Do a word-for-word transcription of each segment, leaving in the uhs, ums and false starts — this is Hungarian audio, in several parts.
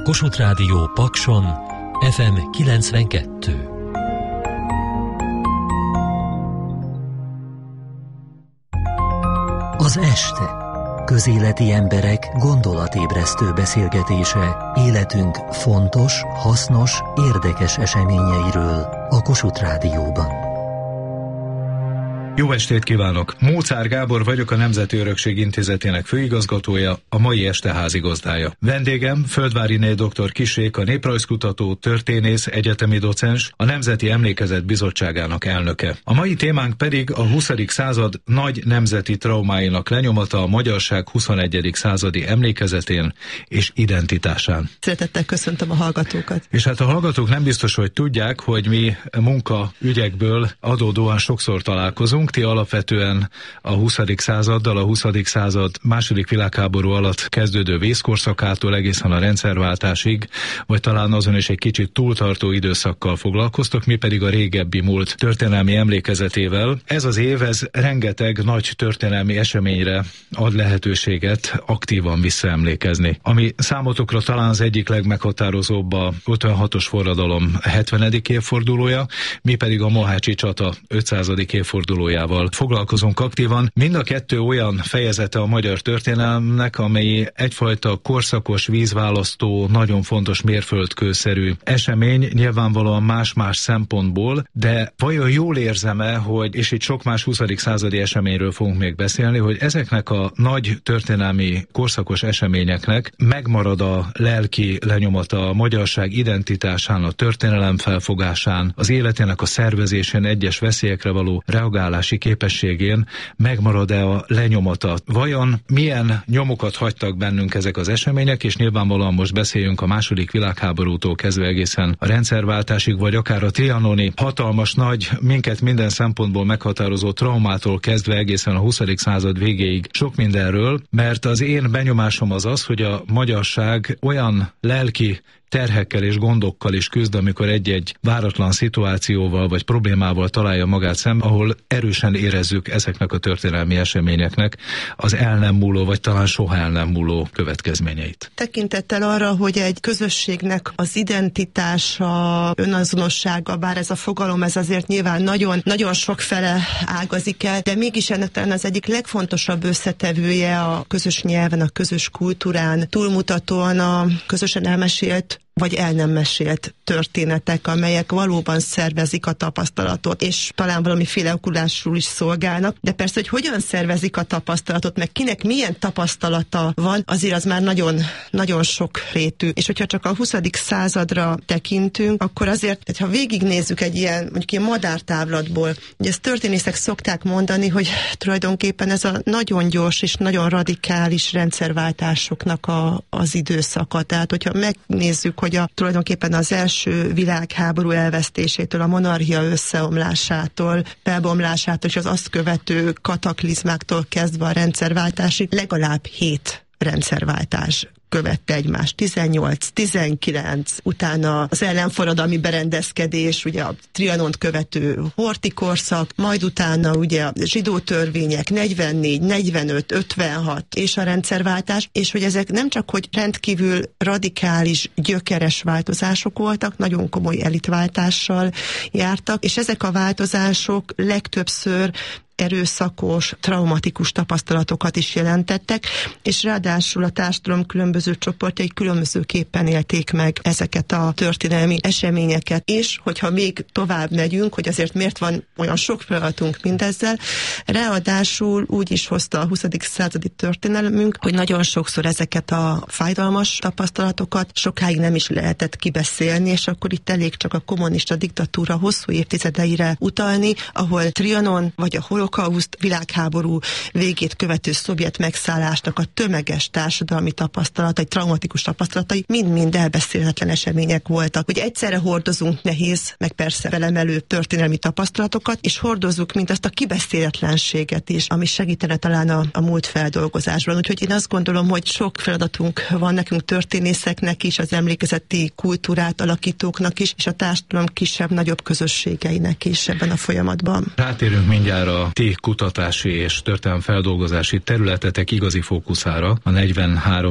a Kossuth Rádió Pakson ef em kilencvenkettő. Az este. Közéleti emberek gondolatébresztő beszélgetése életünk fontos, hasznos, érdekes eseményeiről a Kossuth Rádióban. Jó estét kívánok! Móczár Gábor vagyok, a Nemzeti Örökség Intézetének főigazgatója, a mai este házigazdája. Vendégem Földváriné dr. Kiss Réka, néprajzkutató, történész, egyetemi docens, a Nemzeti Emlékezet Bizottságának elnöke. A mai témánk pedig a huszadik század nagy nemzeti traumáinak lenyomata a magyarság huszonegyedik századi emlékezetén és identitásán. Szeretettel köszöntöm a hallgatókat. És hát a hallgatók nem biztos, hogy tudják, hogy mi munkaügyekből adódóan sokszor találkozunk. Ti alapvetően a huszadik századdal, a huszadik század második világháború alatt kezdődő vészkorszakától egészen a rendszerváltásig, vagy talán azon is egy kicsit túltartó időszakkal foglalkoztok, mi pedig a régebbi múlt történelmi emlékezetével. Ez az év, ez rengeteg nagy történelmi eseményre ad lehetőséget aktívan visszaemlékezni. Ami számotokra talán az egyik legmeghatározóbb a ötvenhatos forradalom hetvenedik évfordulója, mi pedig a mohácsi csata ötszázadik évfordulója foglalkozunk aktívan. Mind a kettő olyan fejezete a magyar történelemnek, amely egyfajta korszakos, vízválasztó, nagyon fontos mérföldkőszerű esemény, nyilvánvalóan más-más szempontból, de vajon jól érzem-e, hogy, és itt sok más huszadik századi eseményről fogunk még beszélni, hogy ezeknek a nagy történelmi korszakos eseményeknek megmarad a lelki lenyomata a magyarság identitásán, a történelem felfogásán, az életének a szervezésén, egyes veszélyekre való reagálási képességén megmarad-e a lenyomata? Vajon milyen nyomokat hagytak bennünk ezek az események, és nyilvánvalóan most beszéljünk a második világháborútól kezdve egészen a rendszerváltásig, vagy akár a trianoni hatalmas nagy, minket minden szempontból meghatározó traumától kezdve egészen a huszadik század végéig sok mindenről, mert az én benyomásom az az, hogy a magyarság olyan lelki terhekkel és gondokkal is küzd, amikor egy-egy váratlan szituációval vagy problémával találja magát szembe, ahol erősen érezzük ezeknek a történelmi eseményeknek az el nem múló, vagy talán soha el nem múló következményeit. Tekintettel arra, hogy egy közösségnek az identitása, önazonossága, bár ez a fogalom, ez azért nyilván nagyon, nagyon sok fele ágazik el, de mégis ennek talán az egyik legfontosabb összetevője a közös nyelven, a közös kultúrán, túlmutatóan a közösen elmesélt vagy el nem mesélt történetek, amelyek valóban szervezik a tapasztalatot, és talán valamiféle okulásról is szolgálnak, de persze, hogy hogyan szervezik a tapasztalatot, meg kinek milyen tapasztalata van, azért az már nagyon, nagyon sok rétű. És hogyha csak a huszadik századra tekintünk, akkor azért, ha végignézzük egy ilyen, mondjuk ilyen madártávlatból, ugye ezt történészek szokták mondani, hogy tulajdonképpen ez a nagyon gyors és nagyon radikális rendszerváltásoknak a, az időszaka. Tehát, hogyha megnézzük, hogy a, tulajdonképpen az első világháború elvesztésétől, a monarchia összeomlásától, felbomlásától és az azt követő kataklizmáktól kezdve a rendszerváltásig legalább hét rendszerváltás követte egymást. tizennyolc, tizenkilenc, utána az ellenforradalmi berendezkedés, ugye a Trianont követő Horthy korszak, majd utána ugye a zsidó törvények, negyvennégy, negyvenöt, ötvenhat és a rendszerváltás, és hogy ezek nem csak, hogy rendkívül radikális, gyökeres változások voltak, nagyon komoly elitváltással jártak, és ezek a változások legtöbbször erőszakos, traumatikus tapasztalatokat is jelentettek, és ráadásul a társadalom különböző csoportjai különbözőképpen élték meg ezeket a történelmi eseményeket. És hogyha még tovább megyünk, hogy azért miért van olyan sok feladatunk mindezzel, ráadásul úgy is hozta a huszadik századi történelmünk, hogy nagyon sokszor ezeket a fájdalmas tapasztalatokat sokáig nem is lehetett kibeszélni, és akkor itt elég csak a kommunista diktatúra hosszú évtizedeire utalni, ahol Trianon vagy a holokauszt, világháború végét követő szovjet megszállásnak a tömeges társadalmi tapasztalatai, traumatikus tapasztalatai mind-mind elbeszélhetetlen események voltak. Hogy egyszerre hordozunk nehéz, meg persze felemelő történelmi tapasztalatokat, és hordozzuk mindazt a kibeszélhetlenséget is, ami segítene talán a, a múlt feldolgozásban. Úgyhogy én azt gondolom, hogy sok feladatunk van nekünk történészeknek is, az emlékezeti kultúrát alakítóknak is, és a társadalom kisebb-nagyobb közösségeinek is ebben a folyamatban. Rátérünk mindjárt a ti kutatási és történelemfeldolgozási területetek igazi fókuszára, a negyvenhárom negyvennégy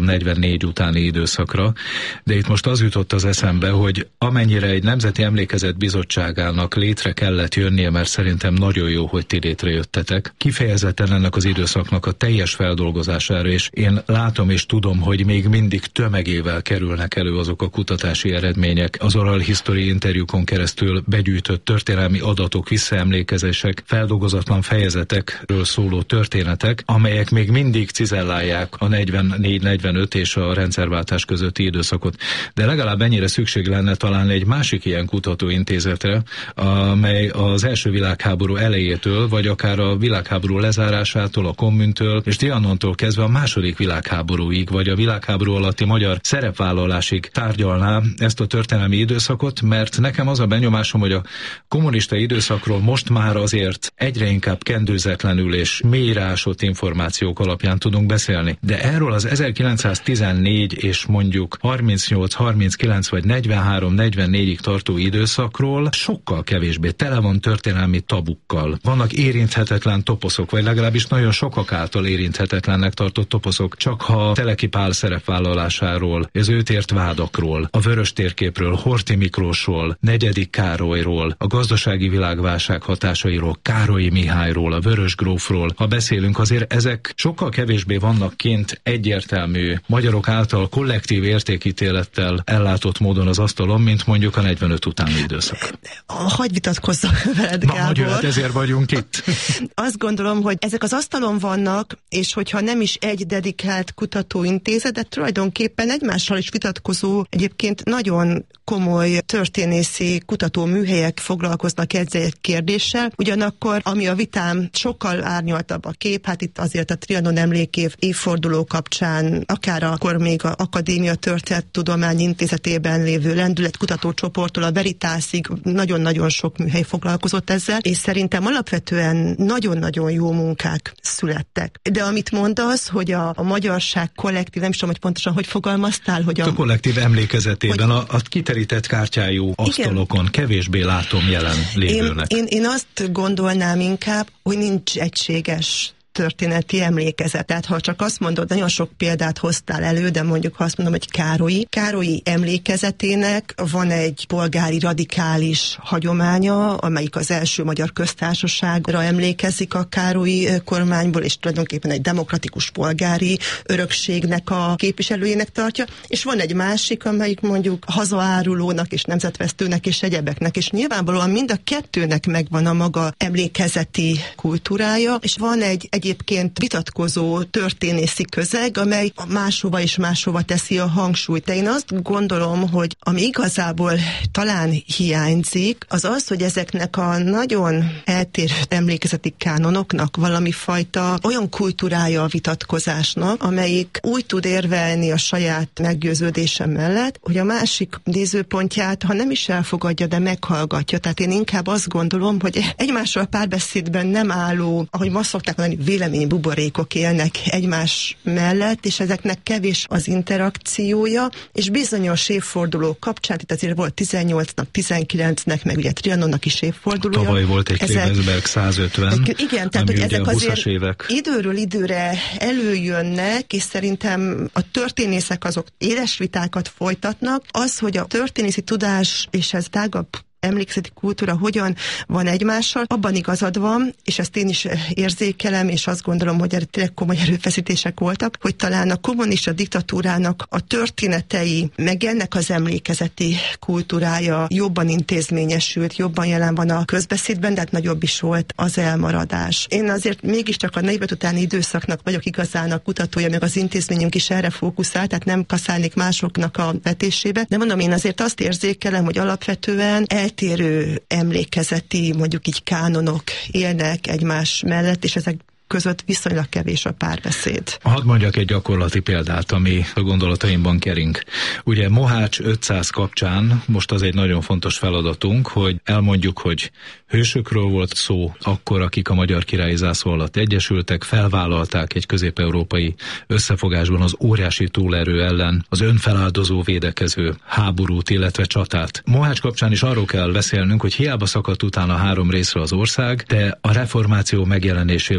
tizennégy utáni időszakra, de itt most az jutott az eszembe, hogy amennyire egy Nemzeti Emlékezet Bizottságának létre kellett jönnie, mert szerintem nagyon jó, hogy ti létrejöttetek, kifejezetten ennek az időszaknak a teljes feldolgozására, és én látom és tudom, hogy még mindig tömegével kerülnek elő azok a kutatási eredmények, az oral history interjúkon keresztül begyűjtött történelmi adatok, visszaemlékezések, feldolgozatlan fejezetekről szóló történetek, amelyek még mindig cizellálják a negyvennégy negyvenöt és a rendszerváltás közötti időszakot. De legalább ennyire szükség lenne talán egy másik ilyen kutatóintézetre, amely az első világháború elejétől, vagy akár a világháború lezárásától, a kommuntől, és Trianontól kezdve a második világháborúig, vagy a világháború alatti magyar szerepvállalásig tárgyalná ezt a történelmi időszakot, mert nekem az a benyomásom, hogy a kommunista időszakról most már azért egyre inkább kendőzetlenül és mélyreásott információk alapján tudunk beszélni. De erről az ezerkilencszáztizennégy és mondjuk harmincnyolc harminckilenc vagy negyvenhárom negyvennégyig tartó időszakról sokkal kevésbé, tele van történelmi tabukkal. Vannak érinthetetlen toposzok, vagy legalábbis nagyon sokak által érinthetetlennek tartott toposzok, csak ha Teleki Pál szerepvállalásáról, az őt ért vádakról, a vörös térképről, Horthy Miklósról, negyedik Károlyról, a gazdasági világválság hatásairól, Károlyi Mihályról, a Vörös grófról, ha beszélünk, azért ezek sokkal kevésbé vannak kint egyértelmű magyarok által kollektív értékítélettel ellátott módon az asztalon, mint mondjuk a negyvenöt utáni időszak. Hagy vitatkozzak veled, Gábor. Na, hát ezért vagyunk itt. Azt gondolom, hogy ezek az asztalon vannak, és hogyha nem is egy dedikált kutatóintézet, de tulajdonképpen egymással is vitatkozó, egyébként nagyon komoly történészi kutatóműhelyek foglalkoznak ezzel egy kérdéssel. Ugyanakkor, ami a vitám sokkal árnyaltabb a kép, hát itt azért a Trianon emlékév évforduló kapcsán, akár akkor még az Akadémia Történettudományi Intézetében lévő lendületkutató csoporttól a Veritásig nagyon-nagyon sok műhely foglalkozott ezzel, és szerintem alapvetően nagyon-nagyon jó munkák születtek. De amit mondasz, hogy a, a magyarság kollektív, nem is tudom, hogy pontosan hogy fogalmaztál, hogy a... A kollektív emlékezetében hogy, a, a kiterített kártyájú asztalokon igen, kevésbé látom jelen lévőnek. Én, én, én azt gondolnám inkább, hogy nincs egységes történeti emlékezet. Tehát ha csak azt mondod, nagyon sok példát hoztál elő, de mondjuk ha azt mondom, hogy Károlyi. Károlyi emlékezetének van egy polgári radikális hagyománya, amelyik az első magyar köztársaságra emlékezik a Károlyi kormányból, és tulajdonképpen egy demokratikus polgári örökségnek a képviselőjének tartja, és van egy másik, amelyik mondjuk hazaárulónak és nemzetvesztőnek és egyebeknek, és nyilvánvalóan mind a kettőnek megvan a maga emlékezeti kultúrája, és van egy egyébként vitatkozó történészi közeg, amely máshova és máshova teszi a hangsúlyt. De én azt gondolom, hogy ami igazából talán hiányzik, az az, hogy ezeknek a nagyon eltérő emlékezeti kánonoknak valami fajta olyan kultúrája a vitatkozásnak, amelyik úgy tud érvelni a saját meggyőződése mellett, hogy a másik nézőpontját, ha nem is elfogadja, de meghallgatja. Tehát én inkább azt gondolom, hogy egymással párbeszédben nem álló, ahogy ma szokták mondani, véleménybuborékok élnek egymás mellett, és ezeknek kevés az interakciója, és bizonyos évfordulók kapcsán, itt azért volt tizennyolcnak, tizenkilencnek, meg ugye Trianonnak is évfordulója. Tavaly volt egy Klebersberg százötven. Igen, tehát hogy ezek azért évek. időről időre előjönnek, és szerintem a történészek azok éles vitákat folytatnak. Az, hogy a történészi tudás, és ez tágabb emlékezeti kultúra hogyan van egymással, abban igazad van, és ezt én is érzékelem, és azt gondolom, hogy erre tényleg komoly erőfeszítések voltak, hogy talán a kommunista diktatúrának a történetei, meg ennek az emlékezeti kultúrája jobban intézményesült, jobban jelen van a közbeszédben, de hát nagyobb is volt az elmaradás. Én azért mégiscsak a negyven utáni időszaknak vagyok igazán a kutatója, meg az intézményünk is erre fókuszál, tehát nem kaszálnék másoknak a vetésébe, de mondom, én azért azt érzékelem, hogy alapvetően eltérő emlékezeti, mondjuk így kánonok élnek egymás mellett, és ezek között viszonylag kevés a párbeszéd. Hadd mondjak egy gyakorlati példát, ami a gondolataimban kering. Ugye Mohács ötszáz kapcsán most az egy nagyon fontos feladatunk, hogy elmondjuk, hogy hősökről volt szó, akkor, akik a magyar királyi zászló alatt egyesültek, felvállalták egy közép-európai összefogásban az óriási túlerő ellen az önfeláldozó védekező háborút, illetve csatát. Mohács kapcsán is arról kell beszélnünk, hogy hiába szakadt utána három részre az ország, de a reformáció megjelenésével az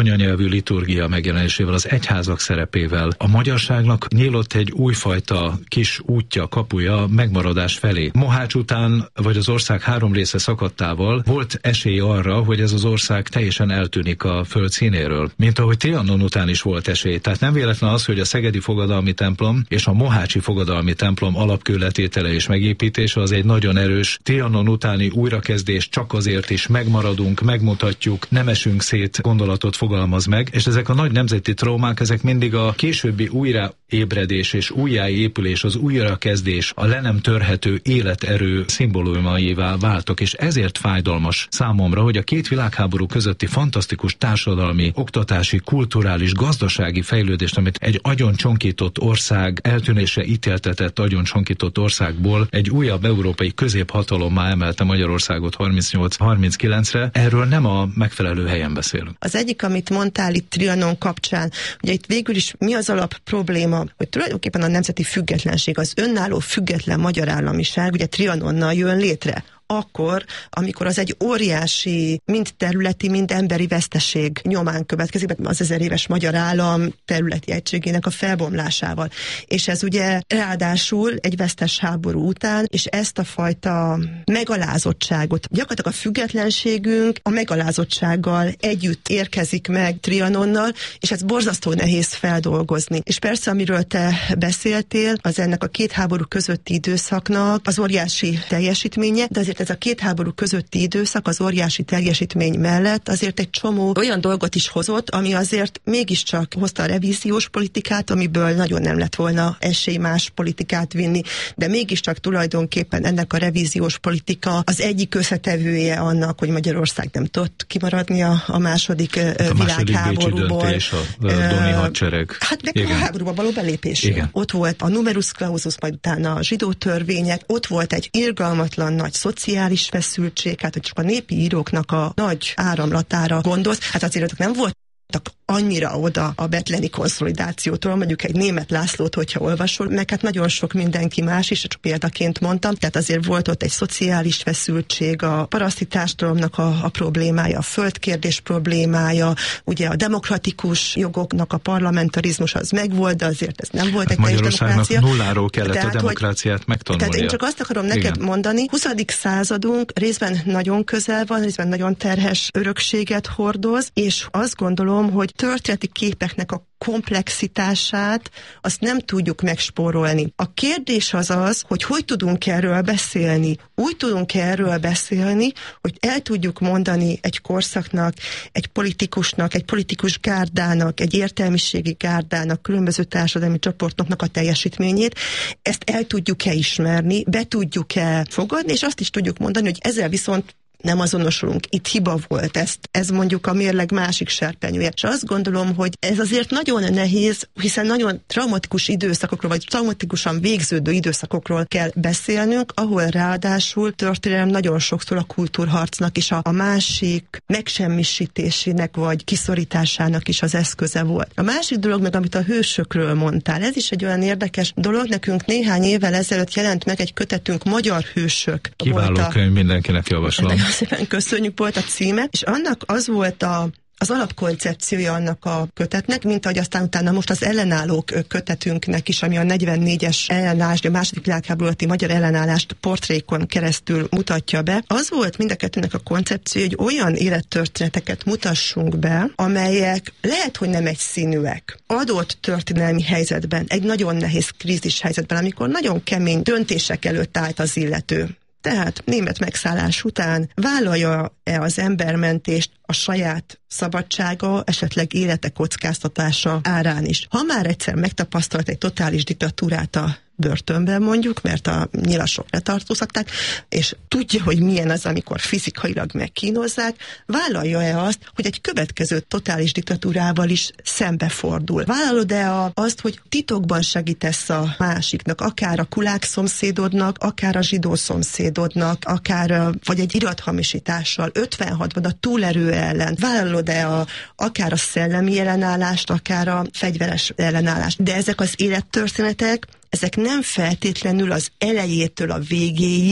anyanyelvű liturgia megjelenésével, az egyházak szerepével a magyarságnak nyílott egy újfajta kis útja, kapuja megmaradás felé. Mohács után, vagy az ország három része szakadtával volt esély arra, hogy ez az ország teljesen eltűnik a föld színéről. Mint ahogy Trianon után is volt esély. Tehát nem véletlen az, hogy a szegedi fogadalmi templom és a mohácsi fogadalmi templom alapkőletétele és megépítése az egy nagyon erős Trianon utáni újrakezdés, csak azért is megmaradunk, megmutatjuk, nem esünk szét gondolatot fogalmaz meg, és ezek a nagy nemzeti traumák, ezek mindig a későbbi újraébredés és újjáépülés, az újrakezdés, a le nem törhető életerő szimbólumaivá váltak, és ezért fájdalmas számomra, hogy a két világháború közötti fantasztikus társadalmi, oktatási, kulturális, gazdasági fejlődést, amit egy agyoncsonkított ország eltűnése ítéltetett agyoncsonkított országból egy újabb európai középhatalommá emelte Magyarországot harmincnyolc harminckilencre, erről nem a megfelelő helyen beszélünk. Az egyik, amit mondtál itt Trianon kapcsán, ugye itt végül is mi az alap probléma, hogy tulajdonképpen a nemzeti függetlenség, az önálló független magyar államiság ugye Trianonnal jön létre. Akkor, amikor az egy óriási, mind területi, mind emberi veszteség nyomán következik, az ezer éves magyar állam területi egységének a felbomlásával. És ez ugye ráadásul egy vesztes háború után, és ezt a fajta megalázottságot, gyakorlatilag a függetlenségünk a megalázottsággal együtt érkezik meg Trianonnal, és ez borzasztó nehéz feldolgozni. És persze, amiről te beszéltél, az ennek a két háború közötti időszaknak az óriási teljesítménye, de azért ez a két háború közötti időszak az óriási teljesítmény mellett azért egy csomó olyan dolgot is hozott, ami azért mégiscsak hozta a revíziós politikát, amiből nagyon nem lett volna esély más politikát vinni, de mégiscsak tulajdonképpen ennek a revíziós politika az egyik összetevője annak, hogy Magyarország nem tudott kimaradni a, a második hát a világháborúból. A második bécsi döntés, a Doni hadsereg. Hát meg a háborúba való belépés. Igen. Ott volt a numerus clausus, majd utána a zsidó törvények, ott volt egy irgalmatlan nagy szociális feszültség, hát hogy csak a népi íróknak a nagy áramlatára gondolsz, hát azért azok nem volt annyira oda a betleni konszolidációtól, mondjuk egy Németh Lászlót, hogyha olvasol, meg hát nagyon sok mindenki más is, csak példaként mondtam, tehát azért volt ott egy szociális feszültség, a paraszti társadalomnak a, a problémája, a földkérdés problémája, ugye a demokratikus jogoknak a parlamentarizmus az megvolt, de azért ez nem volt hát egy teljes demokrácia. Nulláról kellett tehát, a demokráciát hogy, megtanulnia. Tehát én csak azt akarom neked Igen. mondani, huszadik századunk részben nagyon közel van, részben nagyon terhes örökséget hordoz, és azt gondolom, hogy történeti képeknek a komplexitását azt nem tudjuk megspórolni. A kérdés az az, hogy hogy tudunk erről beszélni. Úgy tudunk erről beszélni, hogy el tudjuk mondani egy korszaknak, egy politikusnak, egy politikus gárdának, egy értelmiségi gárdának, különböző társadalmi csoportoknak a teljesítményét. Ezt el tudjuk-e ismerni, be tudjuk-e fogadni, és azt is tudjuk mondani, hogy ezzel viszont nem azonosulunk. Itt hiba volt, ezt, ez mondjuk a mérleg másik serpenyője. És azt gondolom, hogy ez azért nagyon nehéz, hiszen nagyon traumatikus időszakokról, vagy traumatikusan végződő időszakokról kell beszélnünk, ahol ráadásul történelem nagyon sokszor a kultúrharcnak is a, a másik megsemmisítésének, vagy kiszorításának is az eszköze volt. A másik dolog meg, amit a hősökről mondtál, ez is egy olyan érdekes dolog. Nekünk néhány évvel ezelőtt jelent meg egy kötetünk, Magyar hősök. Kiváló könyv, mindenkinek javaslom. Szépen köszönjük, volt a címe, és annak az volt a az alapkoncepciója annak a kötetnek, mint ahogy aztán utána most az ellenállók kötetünknek is, ami a negyvennégyes ellenállás, a második világháború előtti magyar ellenállást portrékon keresztül mutatja be. Az volt mind a kettőnek a koncepció, hogy olyan élettörténeteket mutassunk be, amelyek lehet, hogy nem egyszínűek. Adott történelmi helyzetben, egy nagyon nehéz krízis helyzetben, amikor nagyon kemény döntések előtt állt az illető. Tehát német megszállás után vállalja-e az embermentést a saját szabadsága, esetleg élete kockáztatása árán is. Ha már egyszer megtapasztalt egy totális diktatúrát a börtönben mondjuk, mert a nyilasok letartóztatták, és tudja, hogy milyen az, amikor fizikailag megkínozzák, vállalja-e azt, hogy egy következő totális diktatúrával is szembefordul? Vállalod-e a, azt, hogy titokban segítesz a másiknak, akár a kulák szomszédodnak, akár a zsidó szomszédodnak, akár a, vagy egy irathamisítással, ötvenhatban a túlerő ellen? Vállalod-e a, akár a szellemi ellenállást, akár a fegyveres ellenállást? De ezek az élettörténetek, ezek nem feltétlenül az elejétől a végéig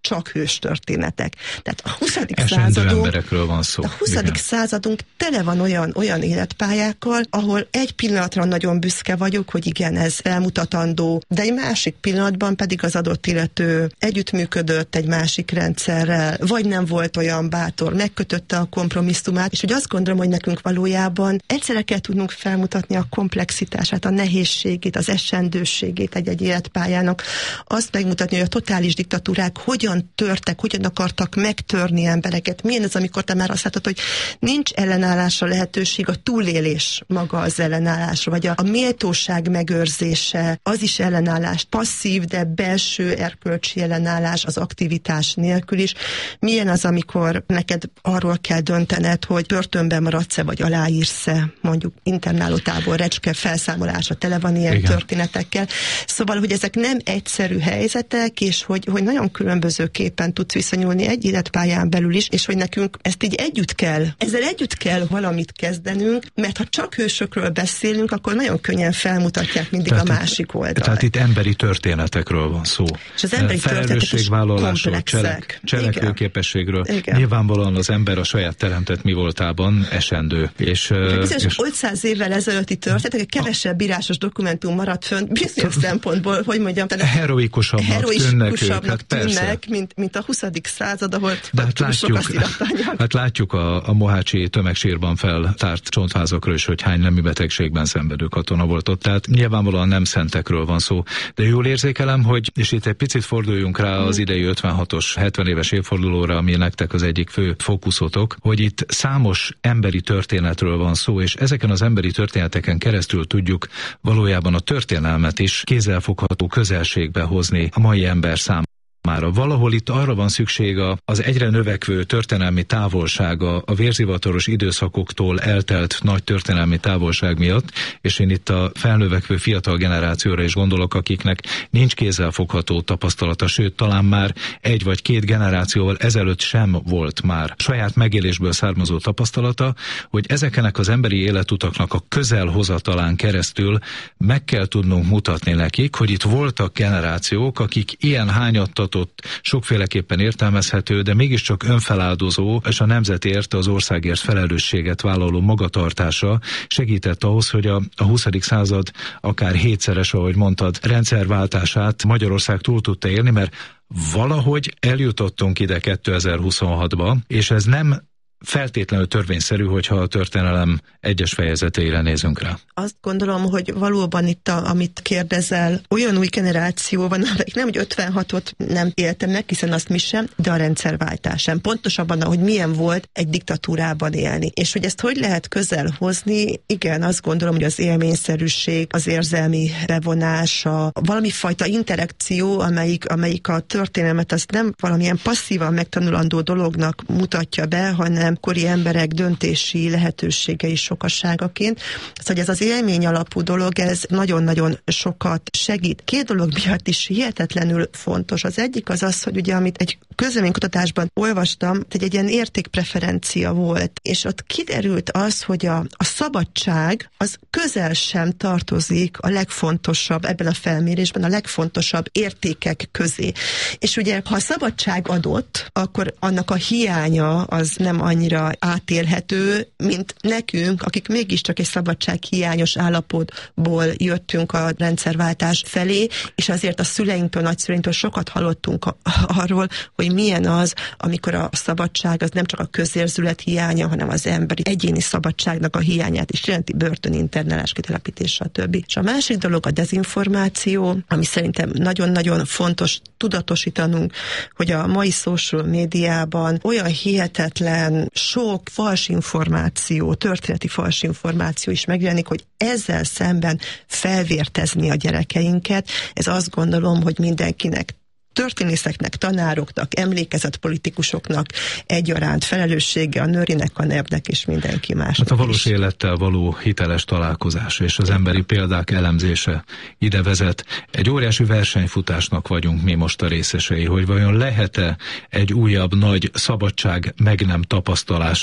csak hős történetek. Tehát a huszadik Esendő századunk, emberekről van szó. A huszadik századunk tele van olyan, olyan életpályákkal, ahol egy pillanatra nagyon büszke vagyok, hogy igen, ez felmutatandó, de egy másik pillanatban pedig az adott illető együttműködött egy másik rendszerrel, vagy nem volt olyan bátor, megkötötte a kompromisszumát, és hogy azt gondolom, hogy nekünk valójában egyszerre kell tudnunk felmutatni a komplexitását, a nehézségét, az esendőségét egy-egy életpályának, azt megmutatni, hogy a totális diktatúrák hogyan törtek, hogyan akartak megtörni embereket, milyen az, amikor te már azt látod, hogy nincs ellenállásra lehetőség, a túlélés maga az ellenállás, vagy a, a méltóság megőrzése, az is ellenállás, passzív, de belső erkölcsi ellenállás az aktivitás nélkül is. Milyen az, amikor neked arról kell döntened, hogy börtönben maradsz-e, vagy aláírsz-e, mondjuk internálótábor, recske felszámolása, tele van ilyen Igen. történetekkel. Szóval, hogy ezek nem egyszerű helyzetek, és hogy, hogy nagyon különbözőképpen tudsz viszonyulni egy életpályán belül is, és hogy nekünk ezt így együtt kell, ezzel együtt kell valamit kezdenünk, mert ha csak hősökről beszélünk, akkor nagyon könnyen felmutatják mindig tehát a másik oldalt. Tehát itt emberi történetekről van szó. És az emberi felelősségvállalásról, cselek, cselekvőképességről. Igen. Nyilvánvalóan az ember a saját teremtett mi voltában esendő. És, bizonyos és ötszáz évvel ezelőtti történetek, kevesebb írásos dokumentum maradt fönn, bizonyos szempontból, hogy mondjam, heroikusabbnak, heroikusabbnak tűnnek, tűnnek mint, mint a huszadik század, ahol hát látjuk, hát látjuk a, a mohácsi tömegsírban feltárt csontvázakról is, hogy hány nemű betegségben szenvedő katona volt ott. Tehát nyilvánvalóan nem szentekről van szó. De jól érzékelem, hogy, és itt egy picit forduljunk rá az idei ötvenhatos hetven éves évfordulóra, ami nektek az egyik fő fókuszotok, hogy itt számos emberi történetről van szó, és ezeken az emberi történeteken keresztül tudjuk valójában a történelmet is kézzelfogható közelségbe hozni a mai ember számára. Valahol itt arra van szükség az egyre növekvő történelmi távolsága, a vérzivataros időszakoktól eltelt nagy történelmi távolság miatt, és én itt a felnövekvő fiatal generációra is gondolok, akiknek nincs kézzelfogható tapasztalata, sőt, talán már egy vagy két generációval ezelőtt sem volt már saját megélésből származó tapasztalata, hogy ezeknek az emberi életutaknak a közelhozatalán keresztül meg kell tudnunk mutatni nekik, hogy itt voltak generációk, akik ilyen hányattat sokféleképpen értelmezhető, de mégiscsak önfeláldozó és a nemzetért, az országért felelősséget vállaló magatartása segített ahhoz, hogy a, a huszadik század akár hétszeres, ahogy mondtad, rendszerváltását Magyarország túl tudta élni, mert valahogy eljutottunk ide kétezer-huszonhatba, és ez nem feltétlenül törvényszerű, hogyha a történelem egyes fejezeteire nézünk rá. Azt gondolom, hogy valóban itt, a, amit kérdezel, olyan új generáció van, amelyik nem, hogy ötvenhatot nem éltem meg, hiszen azt mi sem, de a rendszerváltás sem. Pontosabban, hogy milyen volt egy diktatúrában élni. És hogy ezt hogy lehet közel hozni, igen, azt gondolom, hogy az élményszerűség, az érzelmi bevonása, valami fajta interakció, amelyik, amelyik a történelmet azt nem valamilyen passzívan megtanulandó dolognak mutatja be, hanem kori emberek döntési lehetőségei sokasságaként. Szóval ez az élmény alapú dolog, ez nagyon-nagyon sokat segít. Két dolog miatt is hihetetlenül fontos. Az egyik az az, hogy ugye, amit egy közleménykutatásban olvastam, egy, egy ilyen értékpreferencia volt, és ott kiderült az, hogy a, a szabadság az közel sem tartozik a legfontosabb, ebben a felmérésben a legfontosabb értékek közé. És ugye, ha a szabadság adott, akkor annak a hiánya az nem annyira átélhető, mint nekünk, akik mégiscsak egy szabadság hiányos állapotból jöttünk a rendszerváltás felé, és azért a szüleinktől, nagyszüleinktől sokat hallottunk a, arról, hogy milyen az, amikor a szabadság az nem csak a közérzület hiánya, hanem az emberi egyéni szabadságnak a hiányát is jelenti, börtön, internálás, kitelepítés, stb. És a másik dolog a dezinformáció, ami szerintem nagyon-nagyon fontos tudatosítanunk, hogy a mai social médiában olyan hihetetlen sok fals információ, történeti fals információ is megjelenik, hogy ezzel szemben felvértezni a gyerekeinket. Ez azt gondolom, hogy mindenkinek, történészeknek, tanároknak, emlékezetpolitikusoknak egyaránt felelőssége, a nőrinek, a nevnek és mindenki másnak. Hát a valós is. Élettel való hiteles találkozás és az emberi példák elemzése ide vezet. Egy óriási versenyfutásnak vagyunk mi most a részesei, hogy vajon lehet-e egy újabb nagy szabadság meg nem tapasztalás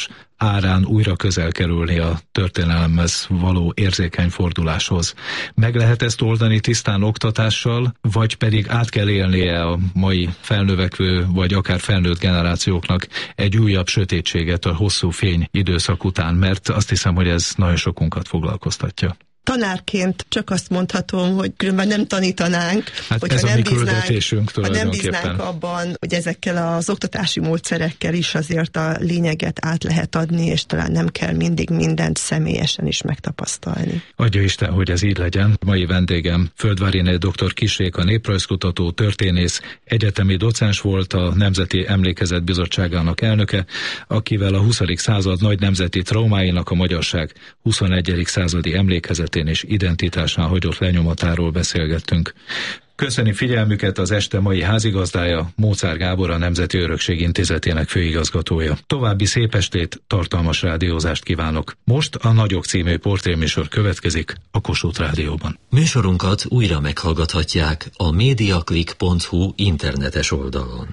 árán újra közel kerülni a történelemhez való érzékeny forduláshoz. Meg lehet ezt oldani tisztán oktatással, vagy pedig át kell élnie a mai felnövekvő, vagy akár felnőtt generációknak egy újabb sötétséget a hosszú fény időszak után, mert azt hiszem, hogy ez nagyon sokunkat foglalkoztatja. Tanárként csak azt mondhatom, hogy különben nem tanítanánk, hát hogyha nem bíznánk, ha nem bíznánk abban, hogy ezekkel az oktatási módszerekkel is azért a lényeget át lehet adni, és talán nem kell mindig mindent személyesen is megtapasztalni. Adja Isten, hogy ez így legyen. Mai vendégem Földváriné dr. Kiss Réka néprajzkutató, történész, egyetemi docens volt, a Nemzeti Emlékezet Bizottságának elnöke, akivel a huszadik század nagy nemzeti traumáinak a magyarság huszonegyedik századi emlékezet és identitásnál hagyott lenyomatáról beszélgettünk. Köszöni figyelmüket az este mai házigazdája, Móczár Gábor, a Nemzeti Örökség Intézetének főigazgatója. További szép estét, tartalmas rádiózást kívánok. Most a Nagyok című portréműsor következik a Kossuth Rádióban. Műsorunkat újra meghallgathatják a mediaclick pont hu internetes oldalon.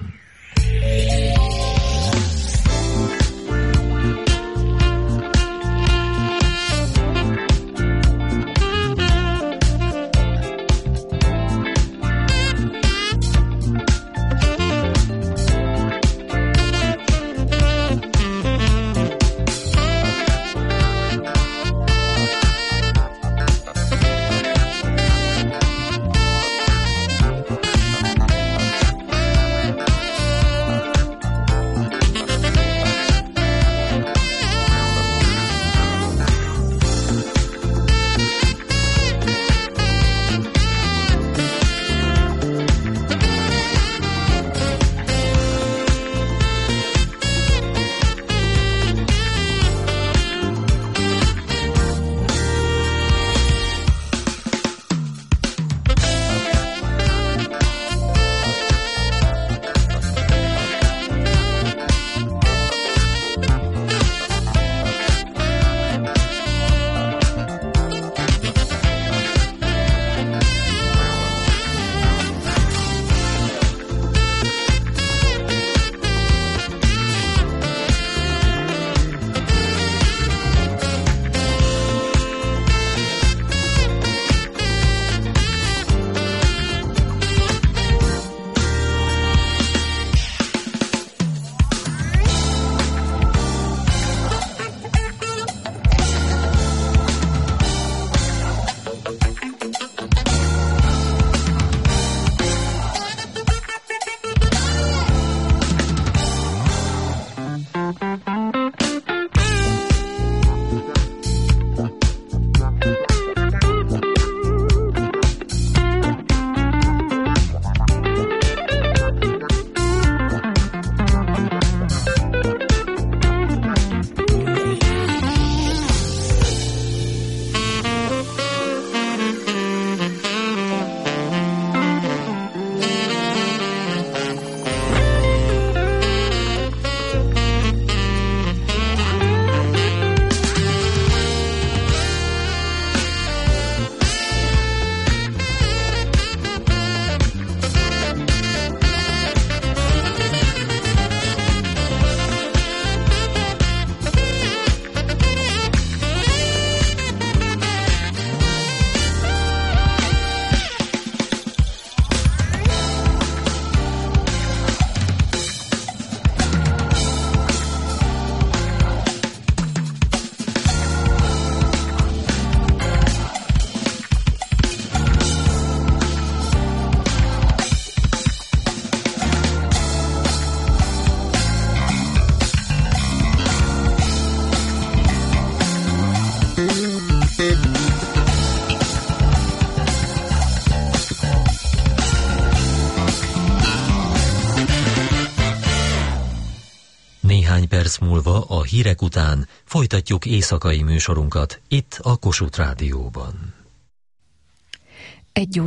Perc múlva a hírek után folytatjuk éjszakai műsorunkat itt a Kossuth Rádióban. Egy